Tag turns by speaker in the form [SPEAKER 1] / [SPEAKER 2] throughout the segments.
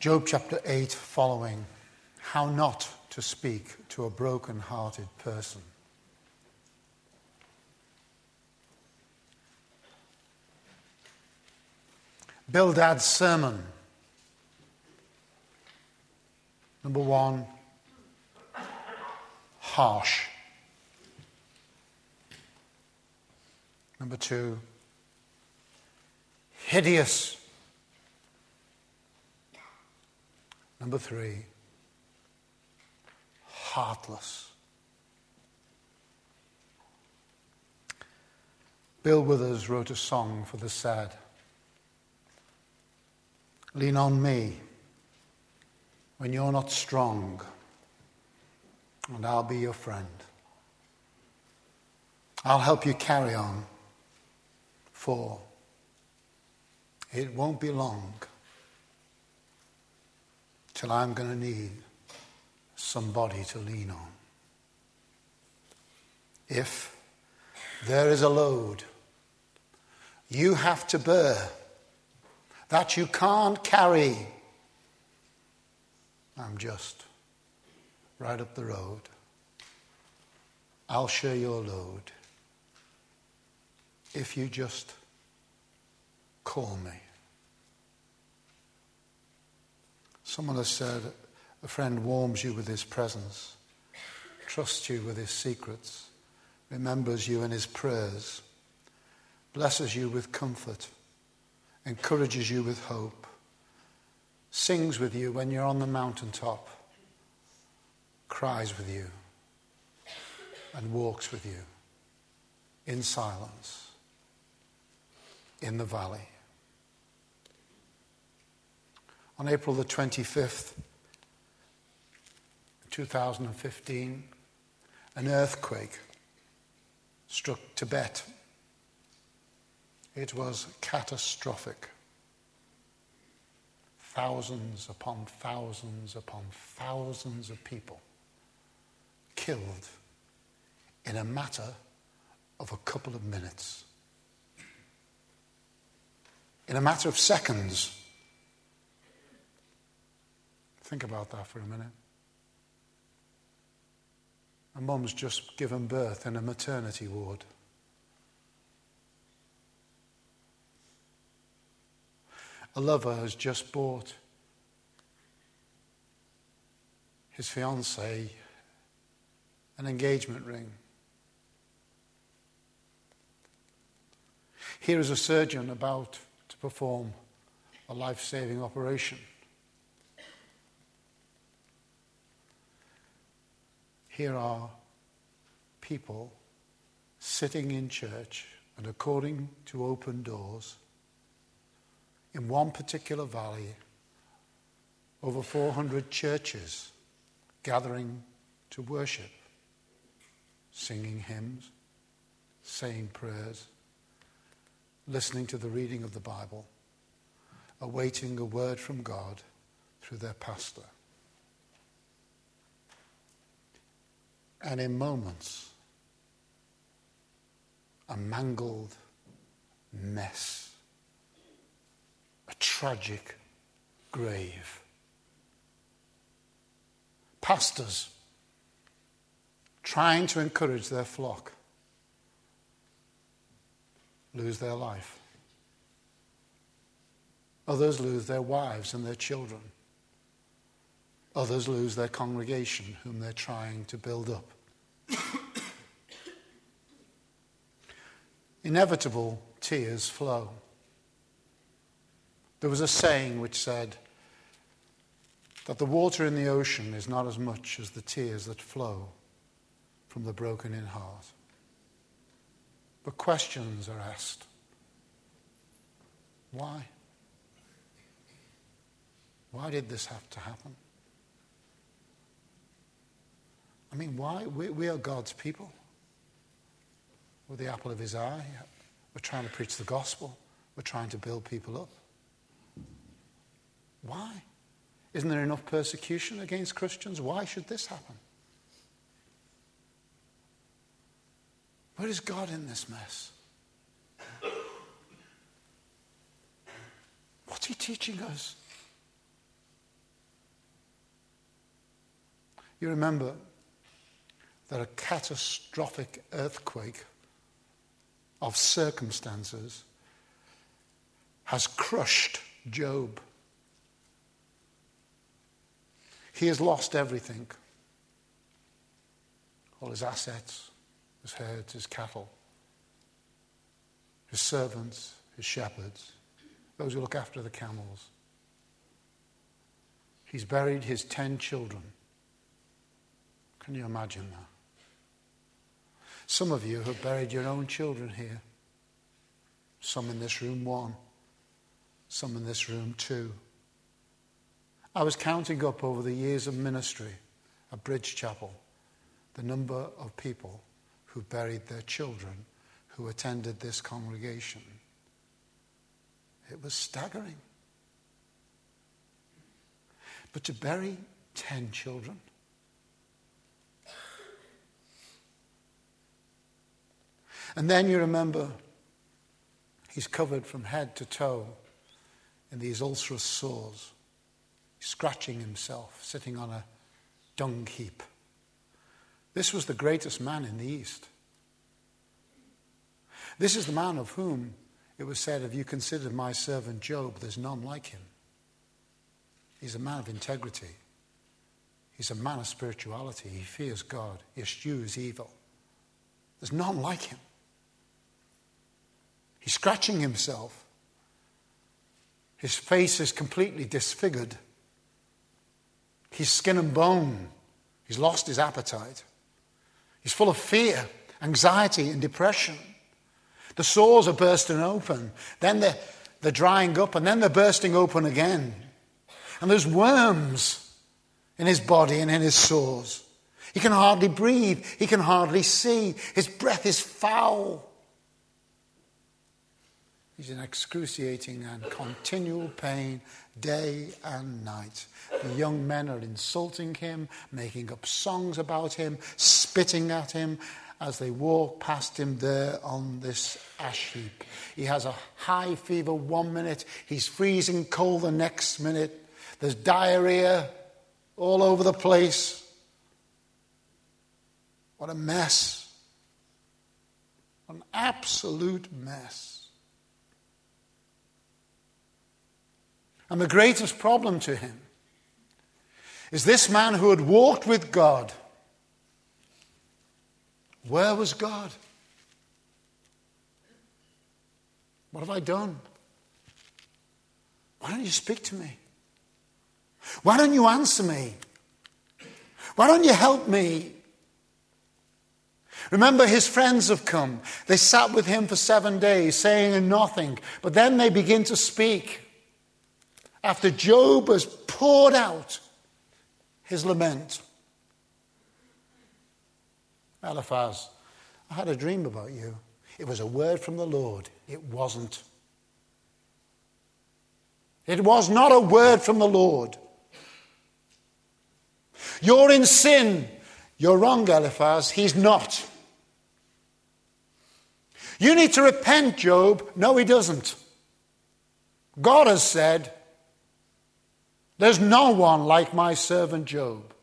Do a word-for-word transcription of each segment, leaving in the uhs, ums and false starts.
[SPEAKER 1] Job chapter eight following, how not to speak to a broken-hearted person. Bildad's sermon. Number one, harsh. Number two, hideous. Number three, heartless. Bill Withers wrote a song for the sad. Lean on me when you're not strong, and I'll be your friend. I'll help you carry on, for it won't be long till I'm going to need somebody to lean on. If there is a load you have to bear that you can't carry, I'm just right up the road. I'll share your load if you just call me. Someone has said, a friend warms you with his presence, trusts you with his secrets, remembers you in his prayers, blesses you with comfort, encourages you with hope, sings with you when you're on the mountaintop, cries with you, and walks with you in silence in the valley. On April the twenty-fifth, two thousand fifteen, an earthquake struck Tibet. It was catastrophic. Thousands upon thousands upon thousands of people killed in a matter of a couple of minutes. In a matter of seconds. Think about that for a minute. A mum's just given birth in a maternity ward. A lover has just bought his fiancée an engagement ring. Here is a surgeon about to perform a life-saving operation. Here are people sitting in church, and according to Open Doors, in one particular valley, over four hundred churches gathering to worship, singing hymns, saying prayers, listening to the reading of the Bible, awaiting a word from God through their pastor. And in moments, a mangled mess, a tragic grave. Pastors trying to encourage their flock lose their life. Others lose their wives and their children. Others lose their congregation whom they're trying to build up. Inevitable tears flow. There was a saying which said that the water in the ocean is not as much as the tears that flow from the broken in heart. But questions are asked. Why? Why did this have to happen? I mean, why? We, we are God's people. We're the apple of his eye. We're trying to preach the gospel. We're trying to build people up. Why? Isn't there enough persecution against Christians? Why should this happen? Where is God in this mess? What's he teaching us? You remember that a catastrophic earthquake of circumstances has crushed Job. He has lost everything. All his assets, his herds, his cattle, his servants, his shepherds, those who look after the camels. He's buried his ten children. Can you imagine that? Some of you have buried your own children here. Some in this room, one. Some in this room, two. I was counting up over the years of ministry at Bridge Chapel the number of people who buried their children who attended this congregation. It was staggering. But to bury ten children? And then you remember he's covered from head to toe in these ulcerous sores. He's scratching himself, sitting on a dung heap. This was the greatest man in the East. This is the man of whom it was said, "Have you considered my servant Job? There's none like him." He's a man of integrity. He's a man of spirituality. He fears God. He eschews evil. There's none like him. He's scratching himself. His face is completely disfigured. He's skin and bone. He's lost his appetite. He's full of fear, anxiety, and depression. The sores are bursting open. Then they're, they're drying up, and then they're bursting open again. And there's worms in his body and in his sores. He can hardly breathe. He can hardly see. His breath is foul. He's in excruciating and continual pain day and night. The young men are insulting him, making up songs about him, spitting at him as they walk past him there on this ash heap. He has a high fever one minute. He's freezing cold the next minute. There's diarrhea all over the place. What a mess. An absolute mess. And the greatest problem to him is this man who had walked with God. Where was God? What have I done? Why don't you speak to me? Why don't you answer me? Why don't you help me? Remember, his friends have come. They sat with him for seven days, saying nothing. But then they begin to speak. After Job has poured out his lament. Eliphaz, I had a dream about you. It was a word from the Lord. It wasn't. It was not a word from the Lord. You're in sin. You're wrong, Eliphaz. He's not. You need to repent, Job. No, he doesn't. God has said, there's no one like my servant Job.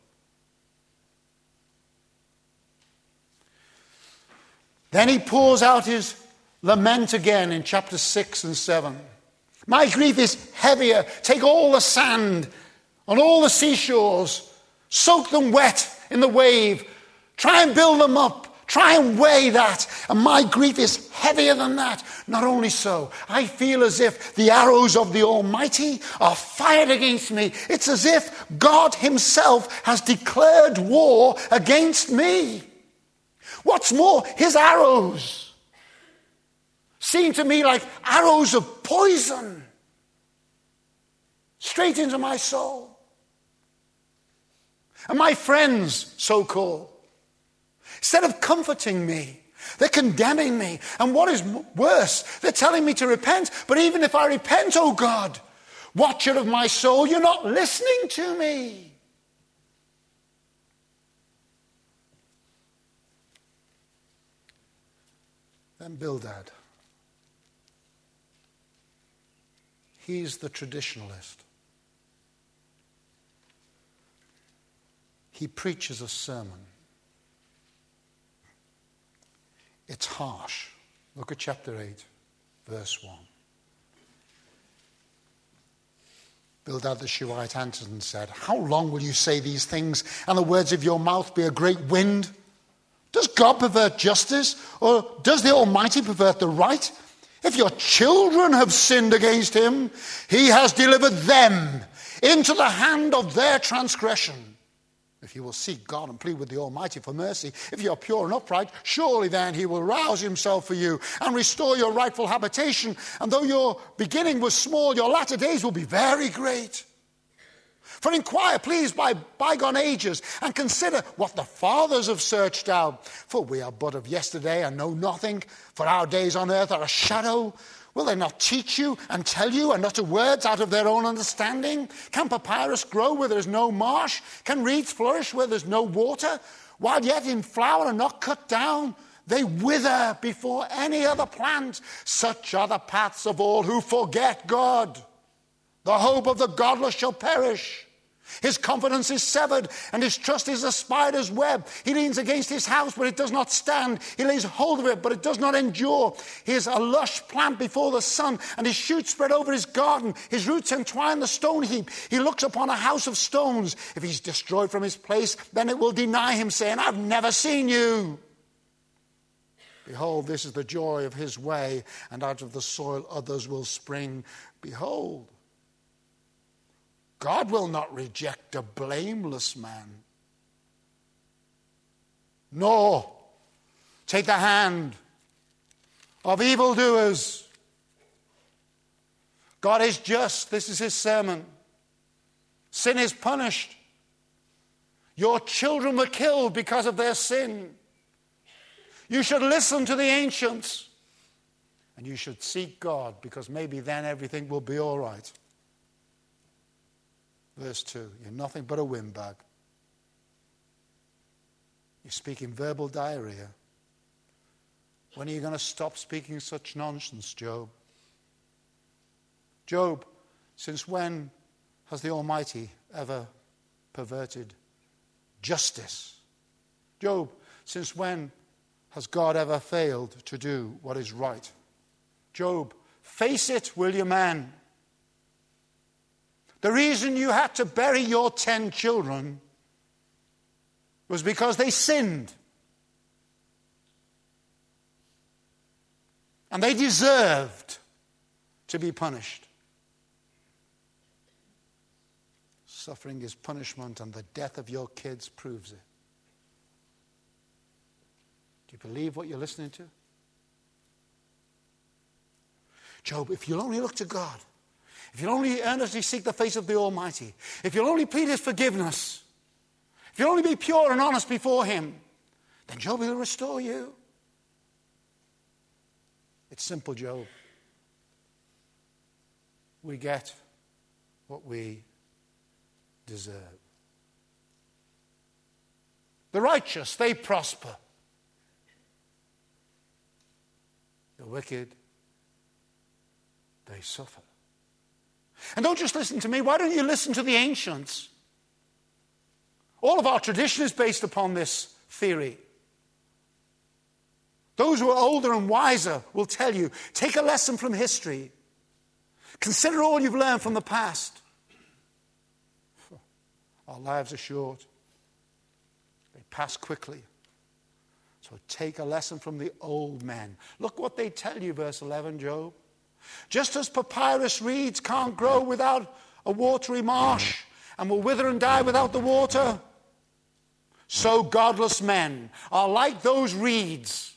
[SPEAKER 1] Then he pours out his lament again in chapter six and seven. My grief is heavier. Take all the sand on all the seashores. Soak them wet in the wave. Try and build them up. Try and weigh that. And my grief is heavier than that. Not only so, I feel as if the arrows of the Almighty are fired against me. It's as if God himself has declared war against me. What's more, his arrows seem to me like arrows of poison straight into my soul. And my friends, so-called, instead of comforting me, they're condemning me. And what is worse, they're telling me to repent. But even if I repent, oh God, watcher of my soul, you're not listening to me. Then Bildad. He's the traditionalist. he preaches a sermon. It's harsh. Look at chapter eight, verse one. Bildad the Shuhite answered and said, how long will you say these things, and the words of your mouth be a great wind? Does God pervert justice, or does the Almighty pervert the right? If your children have sinned against him, he has delivered them into the hand of their transgression. If you will seek God and plead with the Almighty for mercy, if you are pure and upright, surely then he will rouse himself for you and restore your rightful habitation. And though your beginning was small, your latter days will be very great. For inquire, please, by bygone ages, and consider what the fathers have searched out. For we are but of yesterday and know nothing, for our days on earth are a shadow. Will they not teach you and tell you and utter words out of their own understanding? Can papyrus grow where there is no marsh? Can reeds flourish where there is no water? While yet in flower and not cut down, they wither before any other plant. Such are the paths of all who forget God. The hope of the godless shall perish. His confidence is severed, and his trust is a spider's web. He leans against his house, but it does not stand. He lays hold of it, but it does not endure. He is a lush plant before the sun, and his shoots spread over his garden. His roots entwine the stone heap. He looks upon a house of stones. If he's destroyed from his place, then it will deny him, saying, I've never seen you. Behold, this is the joy of his way, and out of the soil others will spring. Behold, God will not reject a blameless man, nor take the hand of evildoers. God is just. This is his sermon. Sin is punished. Your children were killed because of their sin. You should listen to the ancients, and you should seek God, because maybe then everything will be all right. Verse two, you're nothing but a windbag. You're speaking verbal diarrhea. When are you going to stop speaking such nonsense, Job? Job, since when has the Almighty ever perverted justice? Job, since when has God ever failed to do what is right? Job, face it, will you, man? The reason you had to bury your ten children was because they sinned. And they deserved to be punished. Suffering is punishment, and the death of your kids proves it. Do you believe what you're listening to? Job, if you'll only look to God, if you'll only earnestly seek the face of the Almighty, if you'll only plead his forgiveness, if you'll only be pure and honest before him, then Job will restore you. It's simple, Job. We get what we deserve. The righteous, they prosper. The wicked, they suffer. And don't just listen to me. Why don't you listen to the ancients? All of our tradition is based upon this theory. Those who are older and wiser will tell you, take a lesson from history. Consider all you've learned from the past. Our lives are short. They pass quickly. So take a lesson from the old men. Look what they tell you, verse eleven, Job. Just as papyrus reeds can't grow without a watery marsh and will wither and die without the water, so godless men are like those reeds.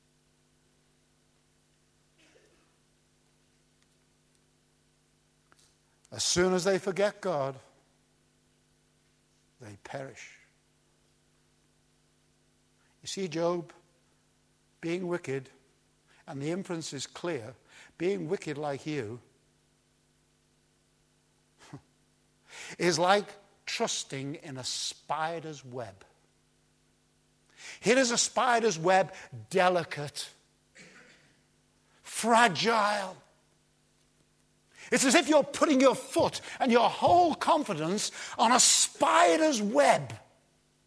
[SPEAKER 1] As soon as they forget God, they perish. You see, Job, being wicked, and the inference is clear, being wicked like you is like trusting in a spider's web. Here is a spider's web, delicate, fragile. It's as if you're putting your foot and your whole confidence on a spider's web.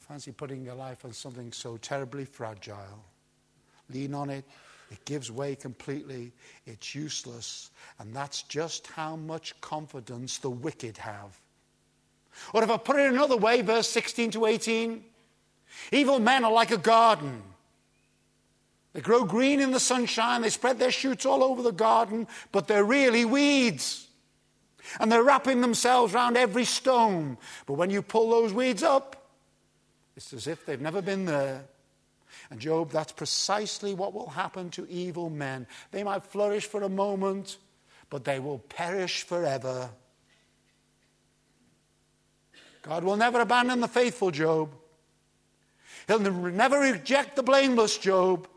[SPEAKER 1] Fancy putting your life on something so terribly fragile. Lean on it. It gives way completely. It's useless. And that's just how much confidence the wicked have. Or if I put it another way, verse sixteen to eighteen, evil men are like a garden. They grow green in the sunshine. They spread their shoots all over the garden, but they're really weeds. And they're wrapping themselves around every stone. But when you pull those weeds up, it's as if they've never been there. And Job, that's precisely what will happen to evil men. They might flourish for a moment, but they will perish forever. God will never abandon the faithful Job. He'll never reject the blameless Job.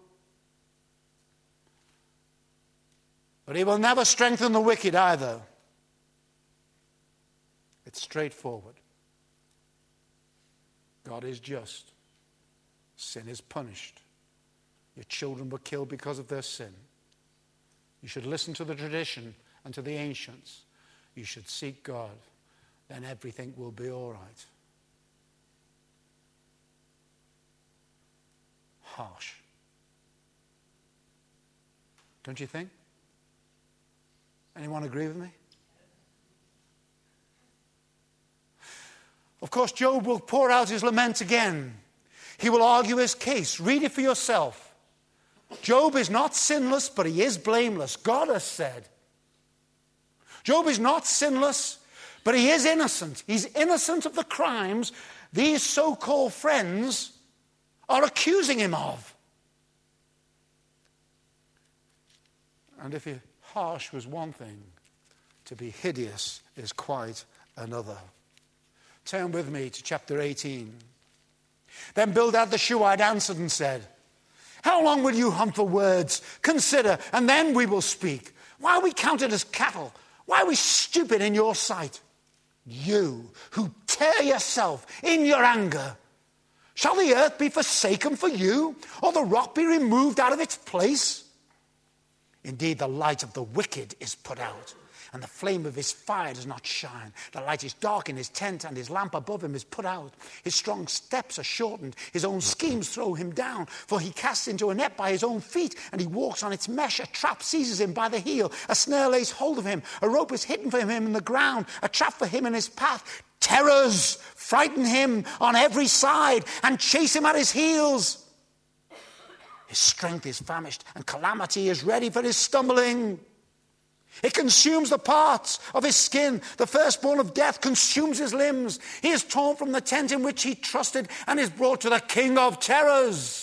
[SPEAKER 1] But he will never strengthen the wicked either. It's straightforward. God is just. Sin is punished. Your children were killed because of their sin. You should listen to the tradition and to the ancients. You should seek God. Then everything will be all right. Harsh. Don't you think? Anyone agree with me? Of course, Job will pour out his lament again. He will argue his case. Read it for yourself. Job is not sinless, but he is blameless. God has said. Job is not sinless, but he is innocent. He's innocent of the crimes these so-called friends are accusing him of. And if he, harsh was one thing, to be hideous is quite another. Turn with me to chapter eighteen. Then Bildad the Shuhite answered and said, how long will you hunt for words? Consider, and then we will speak. Why are we counted as cattle? Why are we stupid in your sight? You who tear yourself in your anger. Shall the earth be forsaken for you, or the rock be removed out of its place? Indeed, the light of the wicked is put out, and the flame of his fire does not shine. The light is dark in his tent, and his lamp above him is put out. His strong steps are shortened. His own schemes throw him down, for he casts into a net by his own feet, and he walks on its mesh. A trap seizes him by the heel. A snare lays hold of him. A rope is hidden for him in the ground, a trap for him in his path. Terrors frighten him on every side and chase him at his heels. His strength is famished, and calamity is ready for his stumbling. It consumes the parts of his skin. The firstborn of death consumes his limbs. He is torn from the tent in which he trusted and is brought to the king of terrors.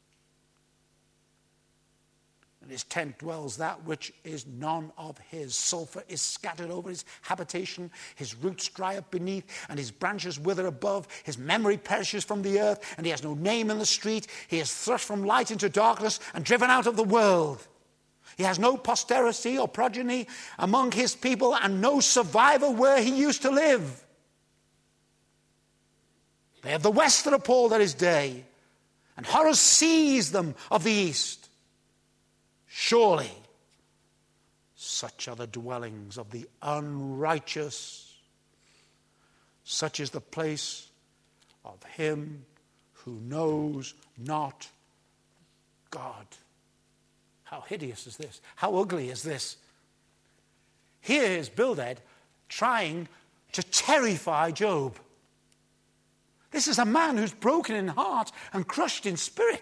[SPEAKER 1] In his tent dwells that which is none of his. Sulfur is scattered over his habitation. His roots dry up beneath, and his branches wither above. His memory perishes from the earth, and he has no name in the street. He is thrust from light into darkness and driven out of the world. He has no posterity or progeny among his people, and no survivor where he used to live. They have the west that appalled at his day, and horror seized them of the east. Surely, such are the dwellings of the unrighteous. Such is the place of him who knows not God. How hideous is this? How ugly is this? Here is Bildad trying to terrify Job. This is a man who's broken in heart and crushed in spirit.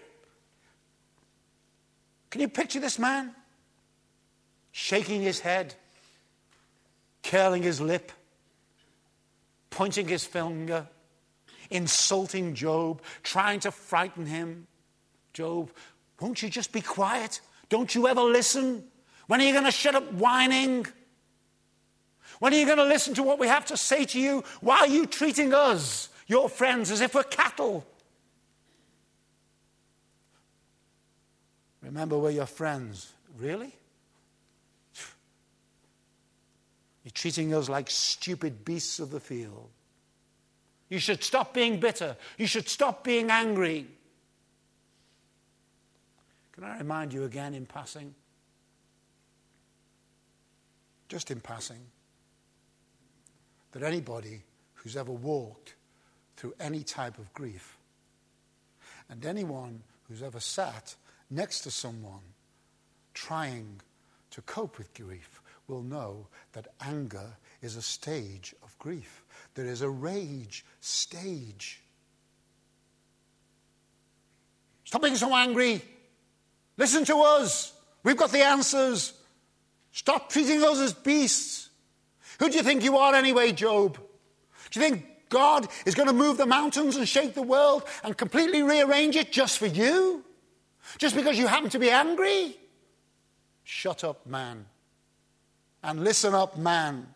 [SPEAKER 1] Can you picture this man? Shaking his head, curling his lip, pointing his finger, insulting Job, trying to frighten him. Job, won't you just be quiet? Don't you ever listen? When are you going to shut up whining? When are you going to listen to what we have to say to you? Why are you treating us, your friends, as if we're cattle? Remember, we're your friends. Really? You're treating us like stupid beasts of the field. You should stop being bitter. You should stop being angry. Can I remind you again in passing? Just in passing. That anybody who's ever walked through any type of grief And anyone who's ever sat next to someone trying to cope with grief will know that anger is a stage of grief. There is a rage stage. Stop being so angry. Listen to us. We've got the answers. Stop treating us as beasts. Who do you think you are anyway, Job? Do you think God is going to move the mountains and shake the world and completely rearrange it just for you? Just because you happen to be angry? Shut up, man. And listen up, man.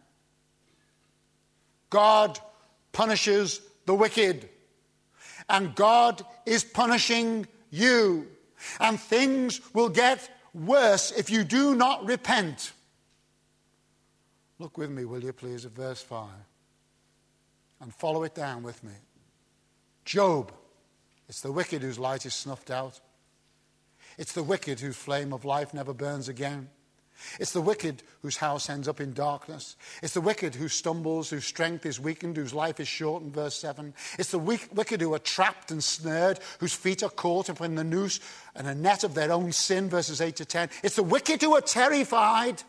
[SPEAKER 1] God punishes the wicked. And God is punishing you. And things will get worse if you do not repent. Look with me, will you please, at verse five. And follow it down with me. Job, it's the wicked whose light is snuffed out. It's the wicked whose flame of life never burns again. It's the wicked whose house ends up in darkness. It's the wicked who stumbles, whose strength is weakened, whose life is shortened, verse seven. It's the weak, wicked who are trapped and snared, whose feet are caught up in the noose and a net of their own sin, verses eight to ten. It's the wicked who are terrified.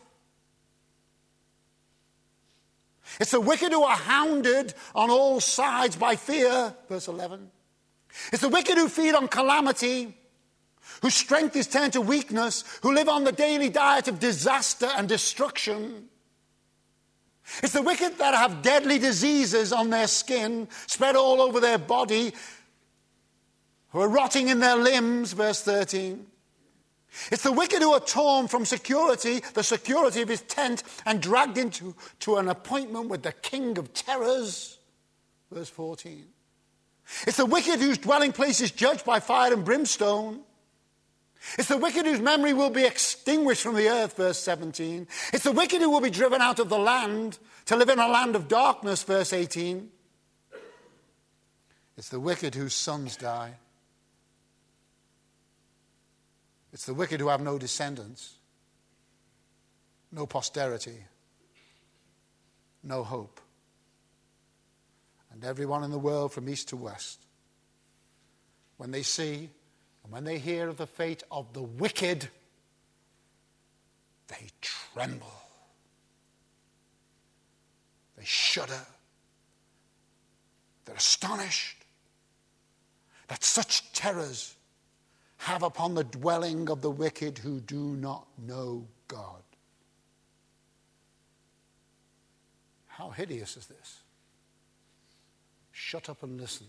[SPEAKER 1] It's the wicked who are hounded on all sides by fear, verse eleven. It's the wicked who feed on calamity, whose strength is turned to weakness, who live on the daily diet of disaster and destruction. It's the wicked that have deadly diseases on their skin, spread all over their body, who are rotting in their limbs, verse thirteen. It's the wicked who are torn from security, the security of his tent, and dragged into to an appointment with the king of terrors, verse fourteen. It's the wicked whose dwelling place is judged by fire and brimstone. It's the wicked whose memory will be extinguished from the earth, verse seventeen. It's the wicked who will be driven out of the land to live in a land of darkness, verse eighteen. It's the wicked whose sons die. It's the wicked who have no descendants, no posterity, no hope. And everyone in the world from east to west, when they see and when they hear of the fate of the wicked, they tremble. They shudder. They're astonished that such terrors have upon the dwelling of the wicked who do not know God. How hideous is this? Shut up and listen.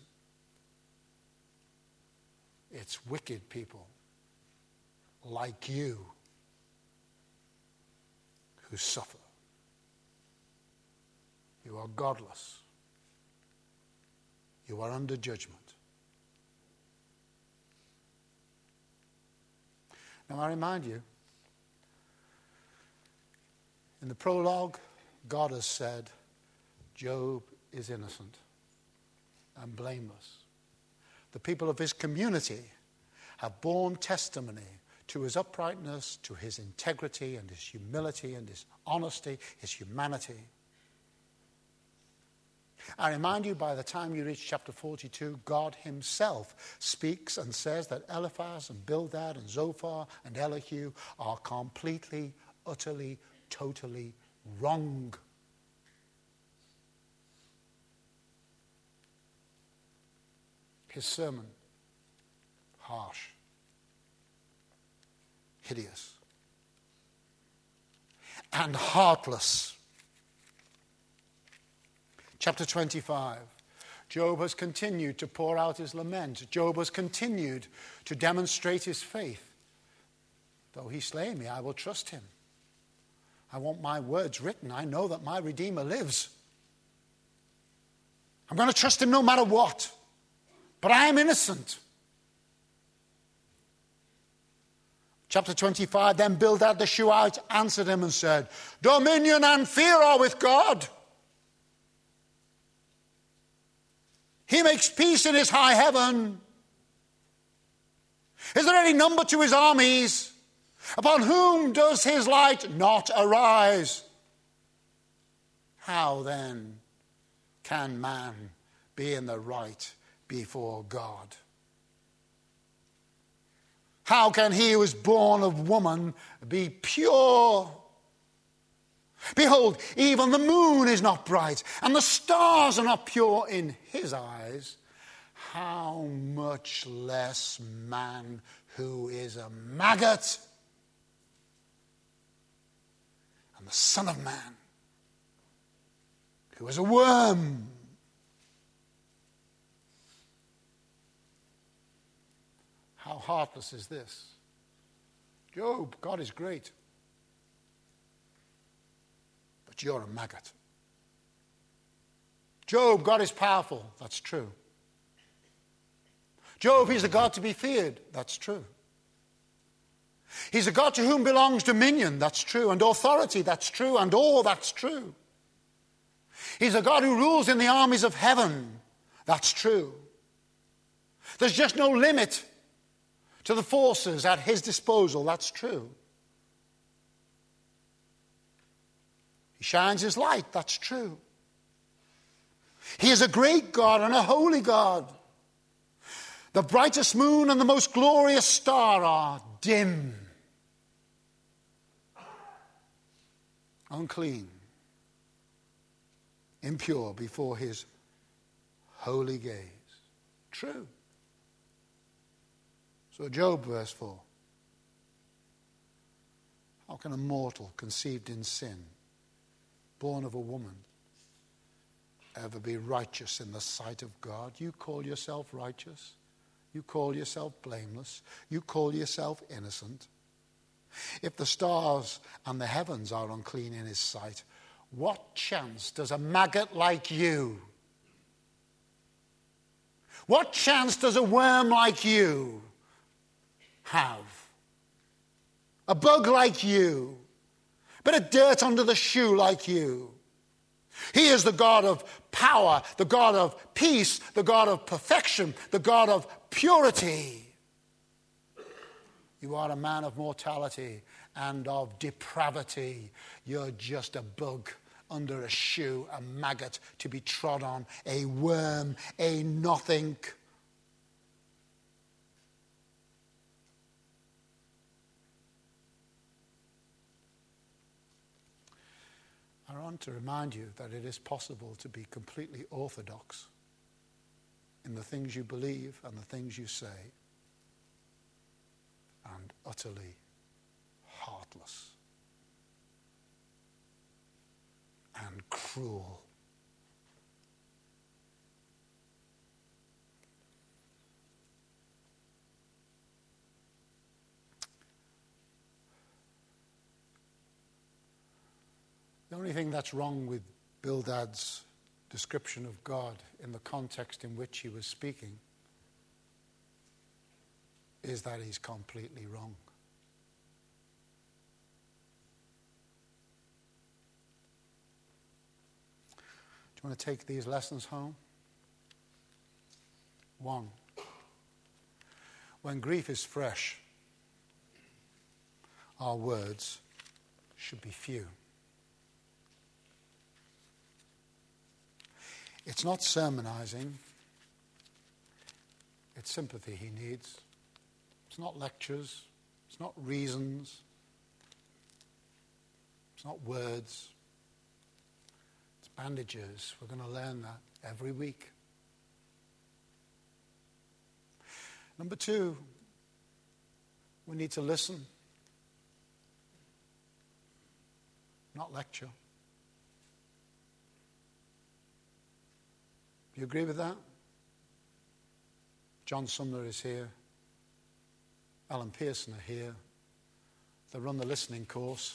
[SPEAKER 1] It's wicked people like you who suffer. You are godless. You are under judgment. Now I remind you, in the prologue, God has said, Job is innocent and blameless. The people of his community have borne testimony to his uprightness, to his integrity and his humility and his honesty, his humanity. I remind you, by the time you reach chapter forty-two, God himself speaks and says that Eliphaz and Bildad and Zophar and Elihu are completely, utterly, totally wrong. His sermon, harsh, hideous, and heartless. Chapter twenty-five, Job has continued to pour out his lament. Job has continued to demonstrate his faith. Though he slay me, I will trust him. I want my words written. I know that my Redeemer lives. I'm going to trust him no matter what. But I am innocent. Chapter twenty-five, then Bildad the Shuhite answered him and said, dominion and fear are with God. He makes peace in his high heaven. Is there any number to his armies? Upon whom does his light not arise? How then can man be in the right before God? How can he who is born of woman be pure? Behold, even the moon is not bright, and the stars are not pure in his eyes. How much less man who is a maggot and the Son of Man who is a worm. How heartless is this? Job, God is great, but you're a maggot. Job, God is powerful. That's true. Job, he's a God to be feared. That's true. He's a God to whom belongs dominion. That's true. And authority. That's true. And all. That's true. He's a God who rules in the armies of heaven. That's true. There's just no limit to the forces at his disposal. That's true. He shines his light. That's true. He is a great God and a holy God. The brightest moon and the most glorious star are dim, unclean, impure before his holy gaze. True. So Job, verse four. How can a mortal conceived in sin, born of a woman, ever be righteous in the sight of God? You call yourself righteous. You call yourself blameless. You call yourself innocent. If the stars and the heavens are unclean in his sight, what chance does a maggot like you, what chance does a worm like you have? A bug like you, bit of dirt under the shoe like you. He is the God of power, the God of peace, the God of perfection, the God of purity. You are a man of mortality and of depravity. You're just a bug under a shoe, a maggot to be trod on, a worm, a nothing. I want to remind you that it is possible to be completely orthodox in the things you believe and the things you say, and utterly heartless and cruel. The only thing that's wrong with Bildad's description of God in the context in which he was speaking is that he's completely wrong. Do you want to take these lessons home? One, when grief is fresh, our words should be few. It's not sermonizing. It's sympathy he needs. It's not lectures. It's not reasons. It's not words. It's bandages. We're going to learn that every week. Number two, we need to listen, not lecture. Do you agree with that? John Sumner is here. Alan Pearson are here. They run the listening course.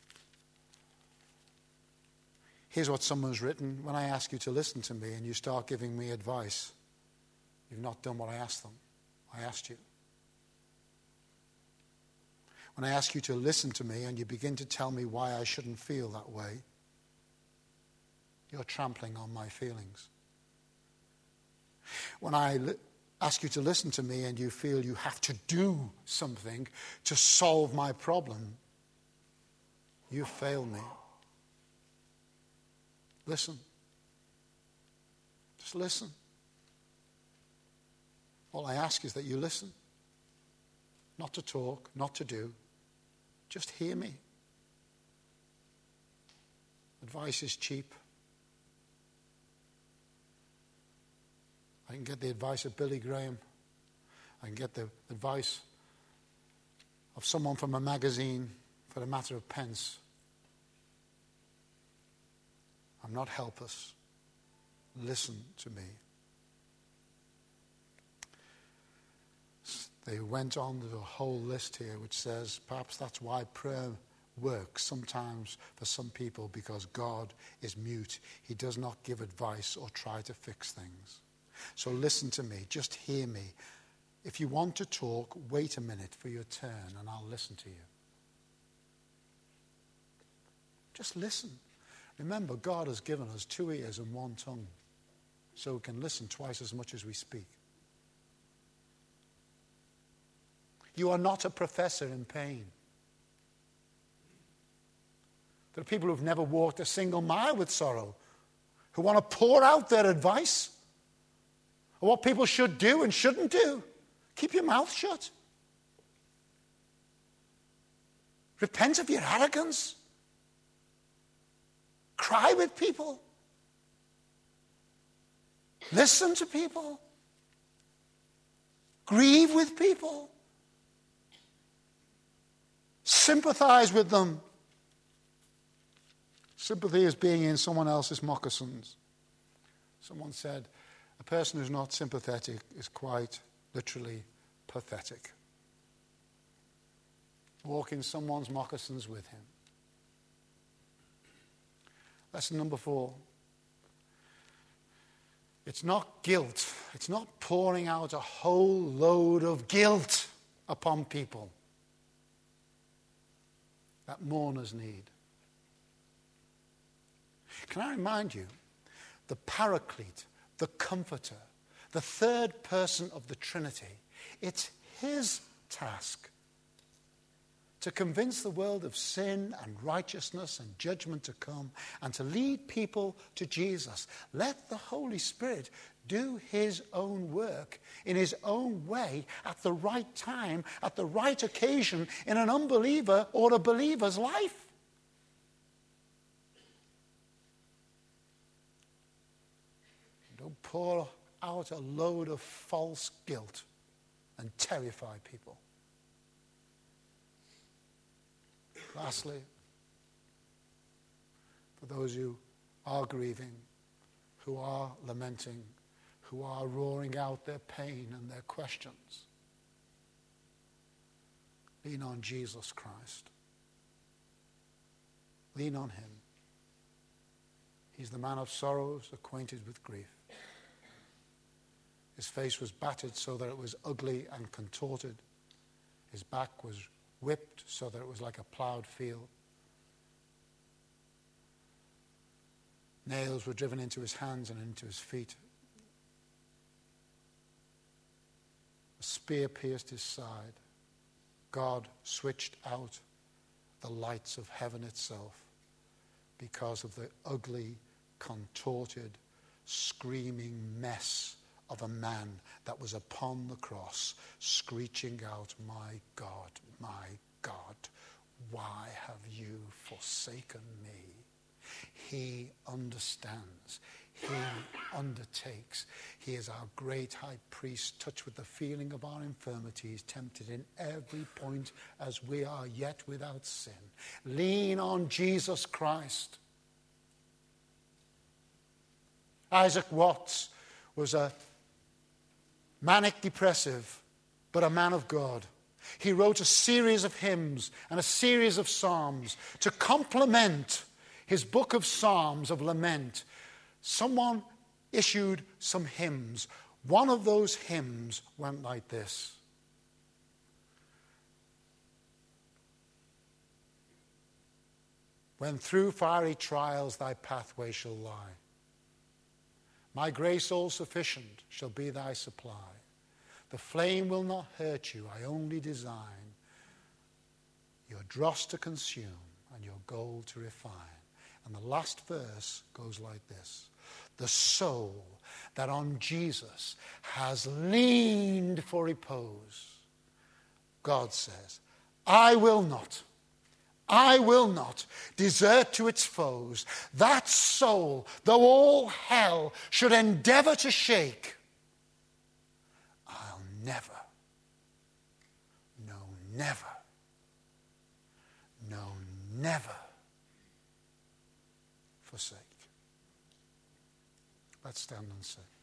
[SPEAKER 1] Here's what someone's written. When I ask you to listen to me and you start giving me advice, you've not done what I asked them. I asked you. When I ask you to listen to me and you begin to tell me why I shouldn't feel that way, you're trampling on my feelings. When I li- ask you to listen to me and you feel you have to do something to solve my problem, you fail me. Listen. Just listen. All I ask is that you listen. not to talk, not to do. Just hear me. Advice is cheap. I can get the advice of Billy Graham. I can get the advice of someone from a magazine for a matter of pence. I'm not helpless. Listen to me. They went on to a whole list here which says perhaps that's why prayer works sometimes for some people, because God is mute. He does not give advice or try to fix things. So listen to me. Just hear me. If you want to talk, wait a minute for your turn and I'll listen to you. Just listen. Remember, God has given us two ears and one tongue, so we can listen twice as much as we speak. You are not a professor in pain. There are people who've never walked a single mile with sorrow, who want to pour out their advice on what people should do and shouldn't do. Keep your mouth shut. Repent of your arrogance. Cry with people. Listen to people. Grieve with people. Sympathize with them. Sympathy is being in someone else's moccasins. Someone said, a person who's not sympathetic is quite literally pathetic. Walk in someone's moccasins with him. Lesson number four. It's not guilt. It's not pouring out a whole load of guilt upon people that mourners need. Can I remind you, the Paraclete, the Comforter, the third person of the Trinity, it's his task to convince the world of sin and righteousness and judgment to come, and to lead people to Jesus. Let the Holy Spirit do his own work in his own way at the right time, at the right occasion, in an unbeliever or a believer's life. Don't pour out a load of false guilt and terrify people. Lastly, for those who are grieving, who are lamenting, who are roaring out their pain and their questions, lean on Jesus Christ. Lean on him. He's the man of sorrows, acquainted with grief. His face was battered so that it was ugly and contorted. His back was whipped so that it was like a plowed field. Nails were driven into his hands and into his feet. A spear pierced his side. God switched out the lights of heaven itself because of the ugly, contorted, screaming mess of a man that was upon the cross, screeching out, "My God, my God, why have you forsaken me?" He understands. He undertakes. He is our great high priest, touched with the feeling of our infirmities, tempted in every point as we are, yet without sin. Lean on Jesus Christ. Isaac Watts was a manic depressive, but a man of God. He wrote a series of hymns and a series of psalms to complement his book of psalms of lament. Someone issued some hymns. One of those hymns went like this. When through fiery trials thy pathway shall lie, my grace all sufficient shall be thy supply. The flame will not hurt you, I only design your dross to consume and your gold to refine. And the last verse goes like this. The soul that on Jesus has leaned for repose, God says, I will not, I will not desert to its foes that soul, though all hell should endeavor to shake. I'll never, no, never, no, never forsake. Let's stand and sing.